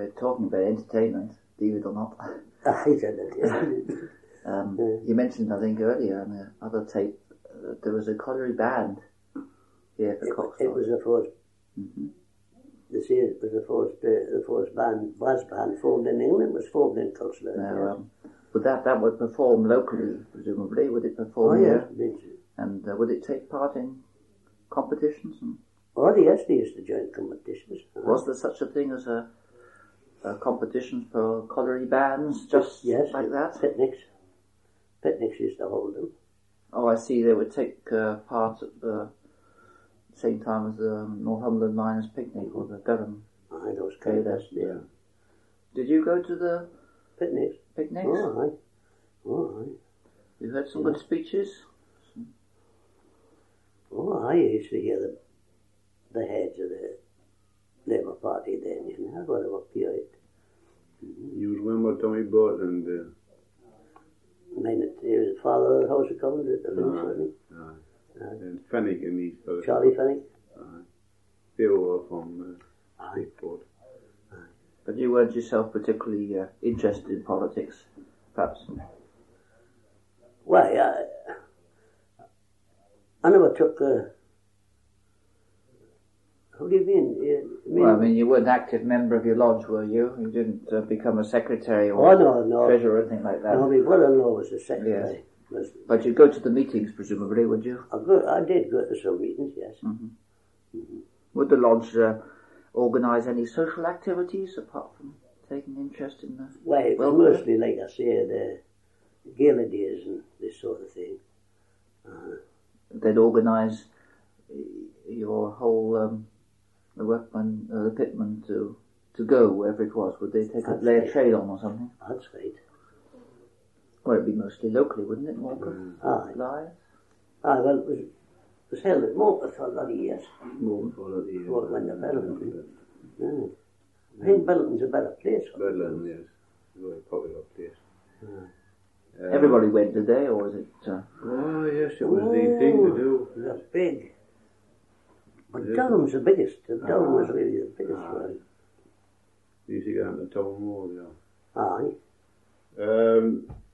talking about entertainment, believe it or not. I said that, yeah. You mentioned, I think, earlier on the other tape, there was a colliery band here for Coxlode. It was the first. Mm-hmm. They say it was the first brass band formed in England. Was formed in Coxlode. Now, would that would perform locally, presumably? Would it perform here? Yes. And would it take part in competitions? Yes, they used to join competitions. Was there such a thing as a competition for colliery bands, just like that? Picnics used to hold them. Oh, I see. They would take part at the same time as the Northumberland Miners' Picnic or the Durham. Those kind of yeah. Did you go to the picnics? Oh, aye. You heard some good speeches? Oh, I used to hear the heads of the Labour Party then, you know, what about Piot. You remember Tommy Borland? I mean, he was the father of the House of Commons at the Lynch, wasn't he? And Fennick and these fellows. Charlie Fennick? They were from Bigport. But you weren't yourself particularly interested in politics, perhaps? Well, I never took... How do you mean? Well, I mean, you weren't an active member of your lodge, were you? You didn't become a secretary or treasurer or anything like that? No, my brother-in-law was a secretary. Yes. But you'd go to the meetings, presumably, would you? I did go to some meetings, yes. Mm-hmm. Mm-hmm. Would the lodge organise any social activities apart from taking interest in the... Well, it was mostly, like I say, the gala days and this sort of thing. They'd organise your whole... the workmen, the pitmen to go wherever it was. Would they lay a trail on or something? That's right. Well, it'd be mostly locally, wouldn't it, Morpeth? Well, it was held at Morpeth for a lot of years. Before when the Bellington. I think Bellington's a better place. Bellington, yes. A very popular place. Everybody went, did they, or was it... Oh, yes, it was the thing to do. It was big. But Durham's the biggest. Durham was really the biggest one. You used to go out to Tower Moor, yeah. Aye.